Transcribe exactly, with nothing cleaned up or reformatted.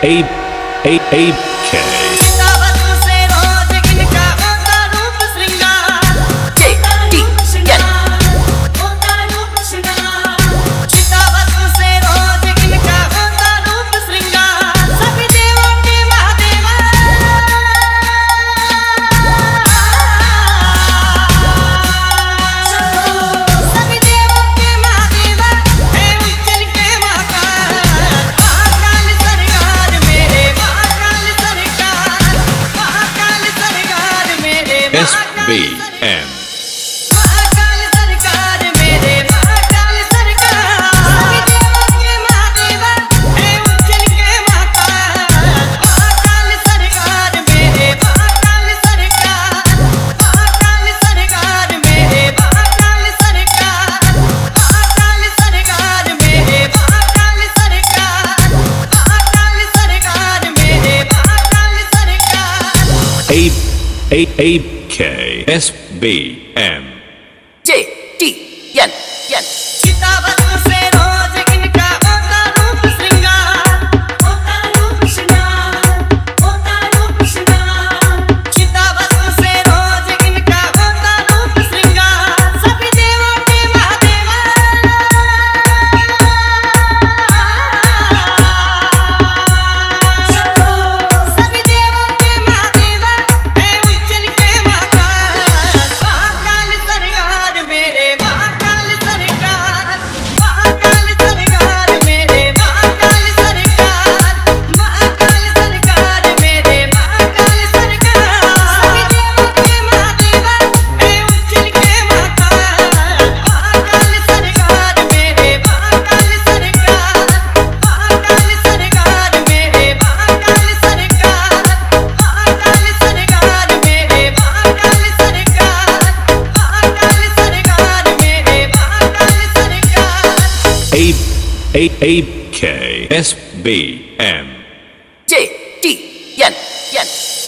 A A A K. S B M A A A K S B M J T N N A A A K S B M J T N N